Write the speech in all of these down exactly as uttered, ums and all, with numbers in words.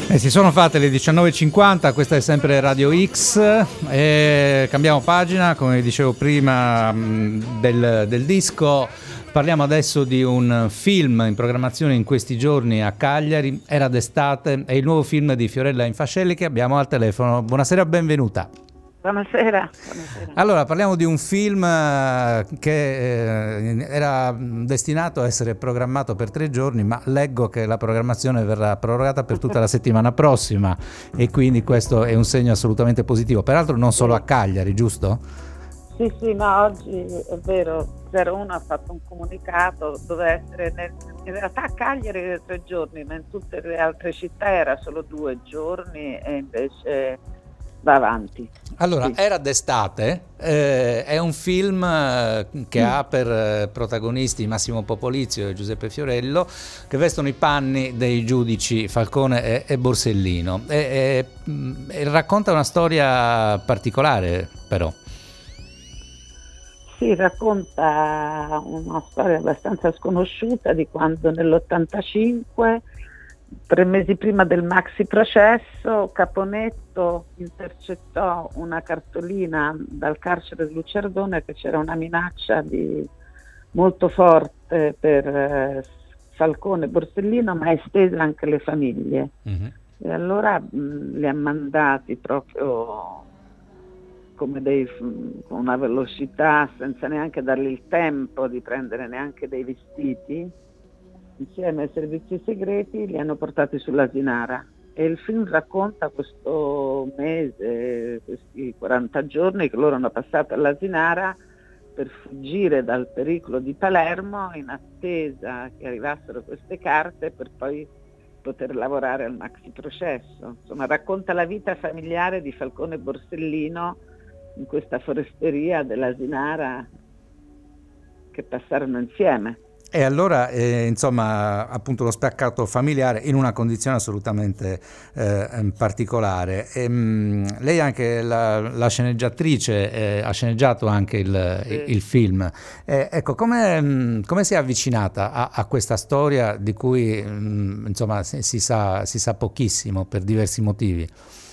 E si sono fatte le diciannove e cinquanta, questa è sempre Radio X e cambiamo pagina, come dicevo prima del, del disco. Parliamo adesso di un film in programmazione in questi giorni a Cagliari, Era d'estate, è il nuovo film di Fiorella Infascelli che abbiamo al telefono. Buonasera, benvenuta. Buonasera. Buonasera. Allora, parliamo di un film che eh, era destinato a essere programmato per tre giorni, ma leggo che la programmazione verrà prorogata per tutta la settimana prossima e quindi questo è un segno assolutamente positivo. Peraltro non solo a Cagliari, giusto? Sì, sì, ma oggi è vero, zero uno ha fatto un comunicato, doveva essere nel, in realtà a Cagliari tre giorni, ma in tutte le altre città era solo due giorni e invece va avanti. Allora, sì. Era d'estate, eh, è un film che mm. ha per eh, protagonisti Massimo Popolizio e Giuseppe Fiorello, che vestono i panni dei giudici Falcone e, e Borsellino e, e, e racconta una storia particolare, però. Sì, racconta una storia abbastanza sconosciuta di quando nell'ottantacinque, tre mesi prima del maxi processo, Caponetto intercettò una cartolina dal carcere di Lucerdone che c'era una minaccia di, molto forte per eh, Falcone e Borsellino, ma estesa anche alle famiglie. Mm-hmm. E allora mh, li ha mandati proprio come dei, con una velocità senza neanche dargli il tempo di prendere neanche dei vestiti, insieme ai servizi segreti li hanno portati sull'Asinara e il film racconta questo mese, questi quaranta giorni che loro hanno passato all'Asinara per fuggire dal pericolo di Palermo in attesa che arrivassero queste carte per poi poter lavorare al maxi processo. Insomma, racconta la vita familiare di Falcone e Borsellino in questa foresteria dell'Asinara che passarono insieme. E allora, eh, insomma, appunto lo spaccato familiare in una condizione assolutamente eh, particolare. E, mh, lei è anche la, la sceneggiatrice, eh, ha sceneggiato anche il, sì. il, il film. Eh, ecco, come, mh, come si è avvicinata a, a questa storia di cui, mh, insomma, si, si, sa, si sa pochissimo per diversi motivi?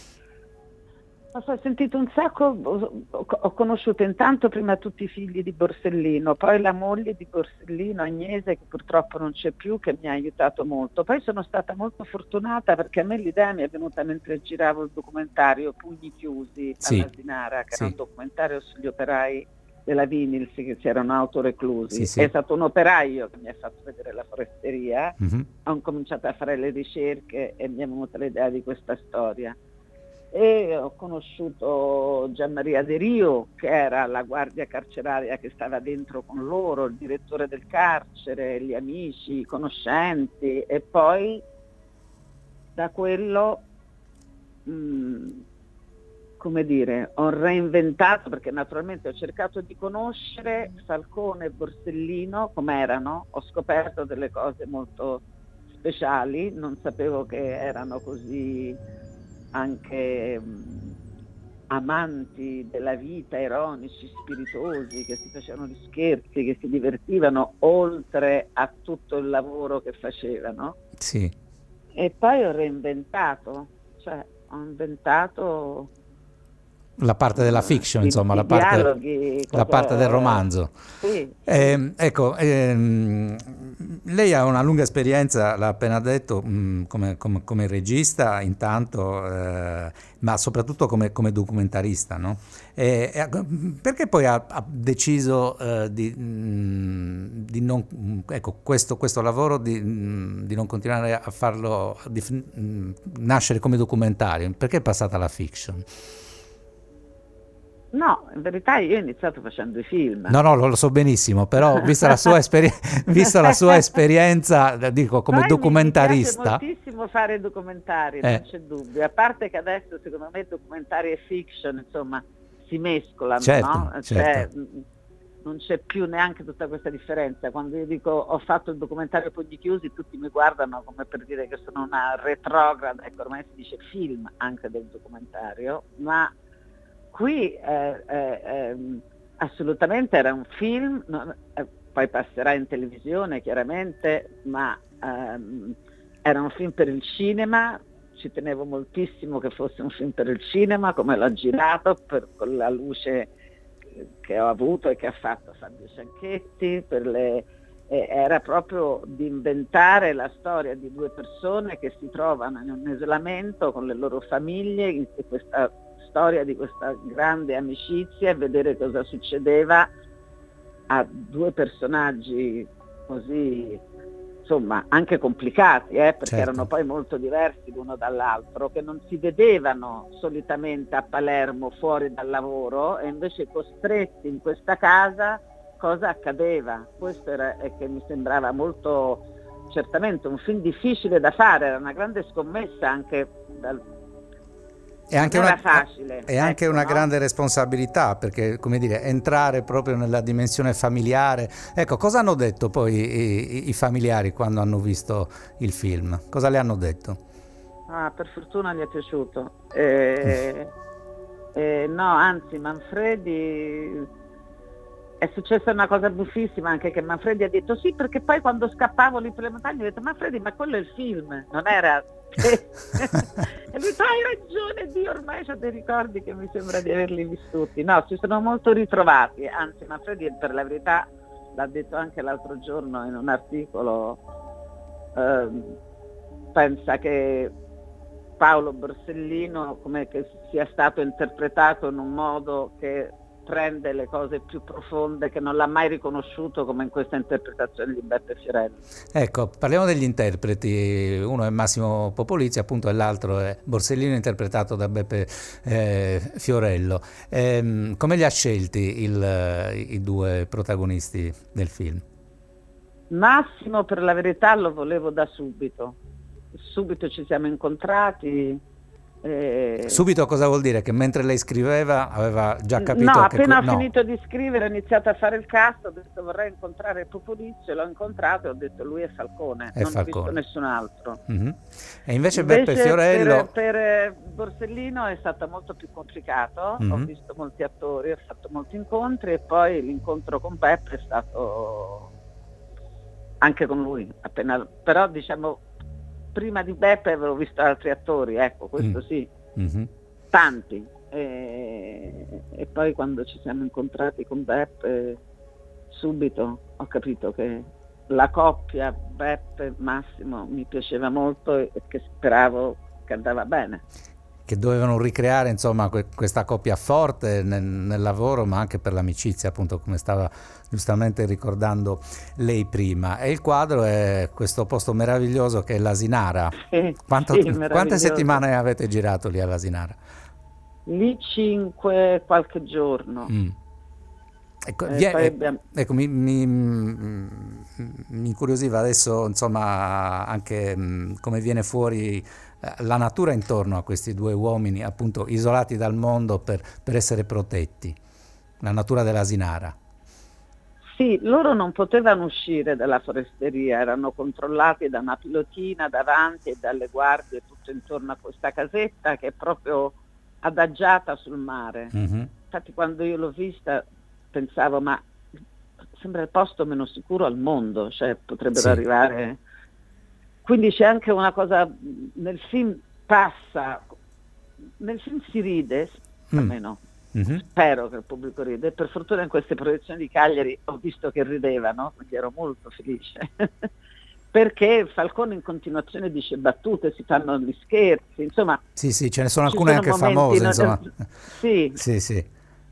Ho sentito un sacco, ho conosciuto intanto prima tutti i figli di Borsellino, poi la moglie di Borsellino, Agnese, che purtroppo non c'è più, che mi ha aiutato molto. Poi sono stata molto fortunata perché a me l'idea mi è venuta mentre giravo il documentario Pugni chiusi sì. all'Asinara, che sì. era un documentario sugli operai della Vinyls che si erano autoreclusi. Sì, sì. È stato un operaio che mi ha fatto vedere la foresteria, mm-hmm. Ho cominciato a fare le ricerche e mi è venuta l'idea di questa storia. E ho conosciuto Gianmaria De Rio, che era la guardia carceraria che stava dentro con loro, il direttore del carcere, gli amici, i conoscenti, e poi da quello, mh, come dire, ho reinventato, perché naturalmente ho cercato di conoscere Falcone e Borsellino come erano, ho scoperto delle cose molto speciali, non sapevo che erano così anche mh, amanti della vita, ironici, spiritosi, che si facevano gli scherzi, che si divertivano oltre a tutto il lavoro che facevano. Sì. E poi ho reinventato, cioè ho inventato la parte della fiction, i, insomma, i la, parte, dialoghi, la parte del romanzo. Sì. Eh, ecco, ehm, lei ha una lunga esperienza, l'ha appena detto, mh, come, come, come regista intanto, eh, ma soprattutto come, come documentarista, no? E, e, perché poi ha, ha deciso eh, di, mh, di non, ecco, questo, questo lavoro di, mh, di non continuare a farlo, di mh, nascere come documentario? Perché è passata alla fiction? No, in verità io ho iniziato facendo i film. No, no, lo, lo so benissimo, però vista la sua, esperi- vista la sua esperienza, dico, come Poi documentarista... Mi piace moltissimo fare documentari, eh. non c'è dubbio. A parte che adesso, secondo me, documentari e fiction, insomma, si mescolano, certo, no? Certo. Cioè, non c'è più neanche tutta questa differenza. Quando io dico ho fatto il documentario Pugni chiusi, tutti mi guardano come per dire che sono una retrograda, ecco, ormai si dice film anche del documentario, ma... Qui eh, eh, eh, assolutamente era un film, non, eh, poi passerà in televisione chiaramente, ma ehm, era un film per il cinema, ci tenevo moltissimo che fosse un film per il cinema, come l'ho girato, per, con la luce che ho avuto e che ha fatto Fabio Cianchetti, per le, eh, era proprio di inventare la storia di due persone che si trovano in un isolamento con le loro famiglie, in questa storia di questa grande amicizia, e vedere cosa succedeva a due personaggi così, insomma, anche complicati, eh, perché certo. erano poi molto diversi l'uno dall'altro, che non si vedevano solitamente a Palermo fuori dal lavoro, e invece costretti in questa casa, cosa accadeva? Questo era è che mi sembrava molto, certamente un film difficile da fare, era una grande scommessa anche dal È anche, non una, era facile, è anche ecco, una no? grande responsabilità, perché, come dire, entrare proprio nella dimensione familiare. Ecco, cosa hanno detto poi i, i familiari quando hanno visto il film? Cosa le hanno detto? Ah, per fortuna gli è piaciuto. Eh, eh, no, anzi, Manfredi, è successa una cosa buffissima, anche che Manfredi ha detto sì, perché poi quando scappavo lì per le montagne ho detto: Manfredi, ma quello è il film, non era te. E lui: hai ragione, Dio, ormai ho dei ricordi che mi sembra di averli vissuti. No, ci sono molto ritrovati, anzi Manfredi, per la verità, l'ha detto anche l'altro giorno in un articolo, eh, pensa che Paolo Borsellino come che sia stato interpretato in un modo che prende le cose più profonde, che non l'ha mai riconosciuto come in questa interpretazione di Beppe Fiorello. Ecco, parliamo degli interpreti. Uno è Massimo Popolizzi, appunto, e l'altro è Borsellino, interpretato da Beppe eh, Fiorello. Ehm, come li ha scelti il, i due protagonisti del film? Massimo, per la verità, lo volevo da subito. Subito ci siamo incontrati. Eh... Subito cosa vuol dire? Che mentre lei scriveva aveva già capito no, che... appena ho no. finito di scrivere ho iniziato a fare il cast, ho detto vorrei incontrare Popolizio, l'ho incontrato e ho detto lui è Falcone, È non Falcone. ho visto nessun altro. Mm-hmm. E invece, invece Beppe Fiorello... Per, per Borsellino è stato molto più complicato, mm-hmm. ho visto molti attori, ho fatto molti incontri, e poi l'incontro con Beppe è stato anche con lui, appena, però diciamo prima di Beppe avevo visto altri attori, ecco, questo mm. sì, mm-hmm. tanti, e, e poi quando ci siamo incontrati con Beppe subito ho capito che la coppia Beppe Massimo mi piaceva molto e che speravo che andava bene. Che dovevano ricreare, insomma, que- questa coppia forte nel, nel lavoro, ma anche per l'amicizia, appunto, come stava giustamente ricordando lei prima. E il quadro è questo posto meraviglioso che è l'Asinara. Sì, Quanto, sì, quante settimane avete girato lì all'Asinara? Lì cinque, qualche giorno. Mm. Ecco, Eh, vie- poi abbiamo... ecco mi, mi, mi incuriosiva adesso, insomma, anche mh, come viene fuori eh, la natura intorno a questi due uomini, appunto, isolati dal mondo per, per essere protetti, la natura dell'Asinara. Sì, loro non potevano uscire dalla foresteria, erano controllati da una pilotina davanti e dalle guardie tutto intorno a questa casetta che è proprio adagiata sul mare. Mm-hmm. Infatti quando io l'ho vista pensavo, ma sembra il posto meno sicuro al mondo, cioè potrebbero sì. arrivare. Quindi c'è anche una cosa, nel film passa, nel film si ride, mm. almeno mm-hmm. spero che il pubblico ride, per fortuna in queste proiezioni di Cagliari ho visto che ridevano, quindi ero molto felice, perché Falcone in continuazione dice battute, si fanno gli scherzi, insomma. Sì, sì, ce ne sono alcune anche famose, no, insomma. Sì. Sì, sì.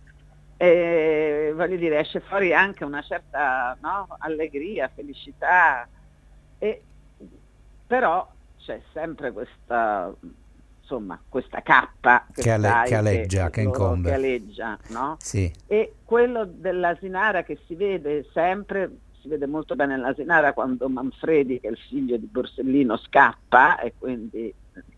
E, voglio dire, esce fuori anche una certa, no, allegria, felicità, e, però c'è sempre questa, insomma, questa cappa che, che, ale- stai, che aleggia, che, che incombe. Che aleggia, no? Sì. E quello dell'Asinara che si vede sempre, si vede molto bene nell'Asinara quando Manfredi, che è il figlio di Borsellino, scappa e quindi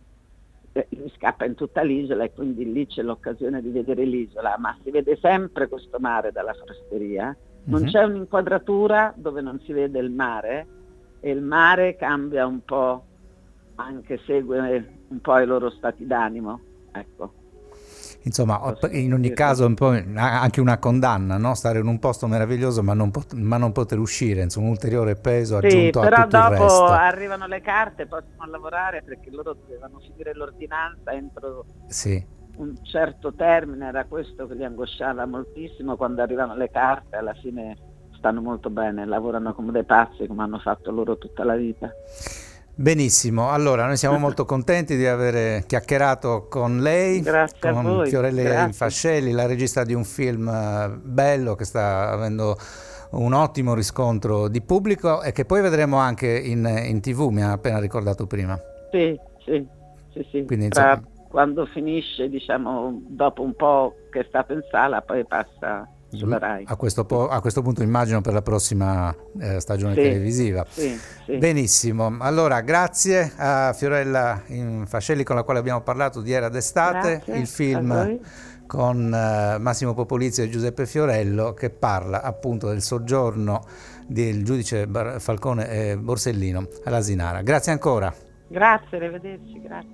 lui scappa in tutta l'isola e quindi lì c'è l'occasione di vedere l'isola, ma si vede sempre questo mare dalla foresteria, non mm-hmm. c'è un'inquadratura dove non si vede il mare, e il mare cambia un po', anche segue un po' i loro stati d'animo, ecco. insomma, in ogni caso un po' anche una condanna, no? Stare in un posto meraviglioso ma non, pot- ma non poter uscire, insomma, un ulteriore peso Sì, aggiunto a però tutto il dopo resto. arrivano le carte, possono lavorare perché loro dovevano finire l'ordinanza entro Sì. un certo termine, era questo che li angosciava moltissimo. Quando arrivano le carte alla fine stanno molto bene, lavorano come dei pazzi come hanno fatto loro tutta la vita. Benissimo, allora noi siamo molto contenti di aver chiacchierato con lei, Grazie con a voi. Fiorella Fascelli, la regista di un film bello che sta avendo un ottimo riscontro di pubblico e che poi vedremo anche in, in tivù, mi ha appena ricordato prima. Sì, sì, sì, sì. Quindi, Tra, insomma, quando finisce, diciamo, dopo un po' che è stato in sala, poi passa sulla Rai. A questo, po- a questo punto immagino per la prossima eh, stagione sì, televisiva. Sì, sì. Benissimo, allora grazie a Fiorella Fascelli con la quale abbiamo parlato di Era d'estate, Grazie il film con uh, Massimo Popolizio e Giuseppe Fiorello che parla appunto del soggiorno del giudice Bar- Falcone e Borsellino all'Asinara. Grazie ancora. Grazie, arrivederci, grazie.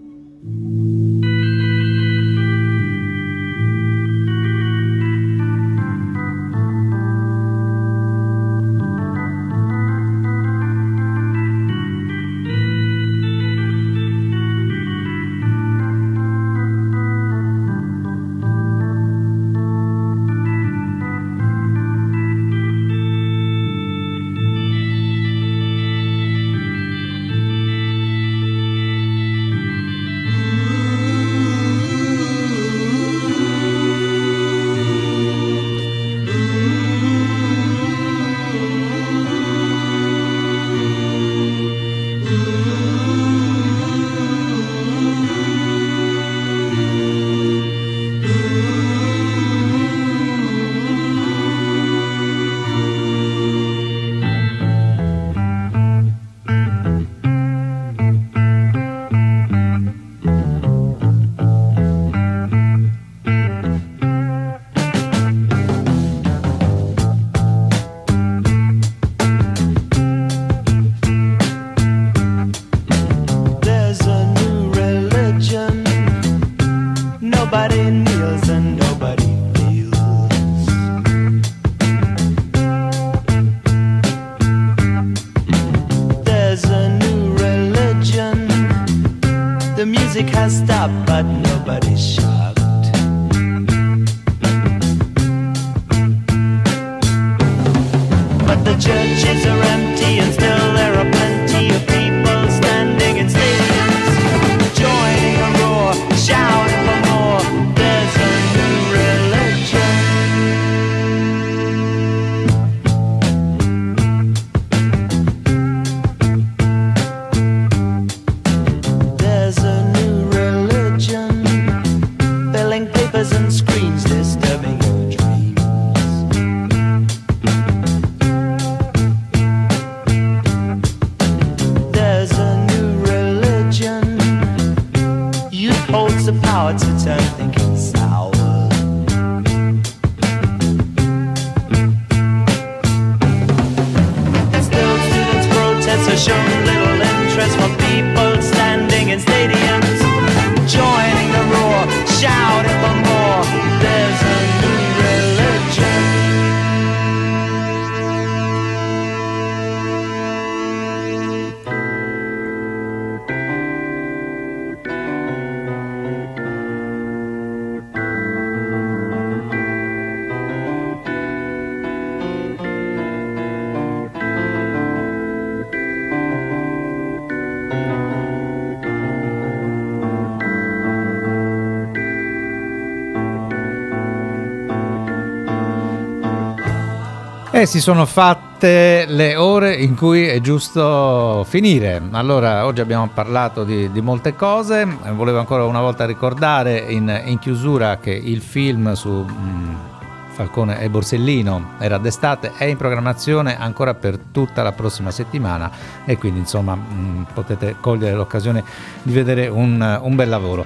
E si sono fatte le ore in cui è giusto finire. Allora, oggi abbiamo parlato di, di molte cose. Volevo ancora una volta ricordare in, in chiusura che il film su mh, Falcone e Borsellino, Era d'estate, è in programmazione ancora per tutta la prossima settimana e quindi insomma mh, potete cogliere l'occasione di vedere un, un bel lavoro.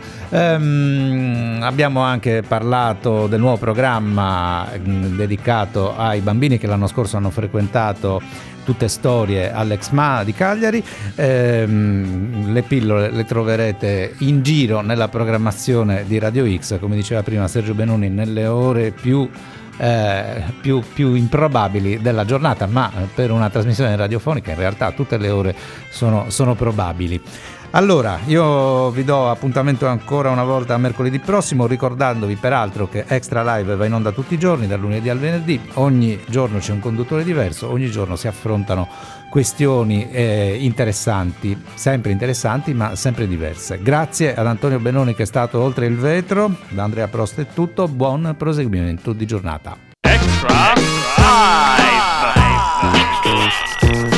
Ehm, abbiamo anche parlato del nuovo programma mh, dedicato ai bambini che l'anno scorso hanno frequentato tutte storie all'Ex M A di Cagliari. Ehm, le pillole le troverete in giro nella programmazione di Radio X, come diceva prima Sergio Benoni, nelle ore più Eh, più, più improbabili della giornata, ma per una trasmissione radiofonica in realtà tutte le ore sono, sono probabili. Allora, io vi do appuntamento ancora una volta a mercoledì prossimo, ricordandovi peraltro che Extra Live va in onda tutti i giorni, dal lunedì al venerdì, ogni giorno c'è un conduttore diverso, ogni giorno si affrontano questioni eh, interessanti, sempre interessanti ma sempre diverse. Grazie ad Antonio Benoni che è stato oltre il vetro, da Andrea Prost è tutto, buon proseguimento di giornata. Extra Live.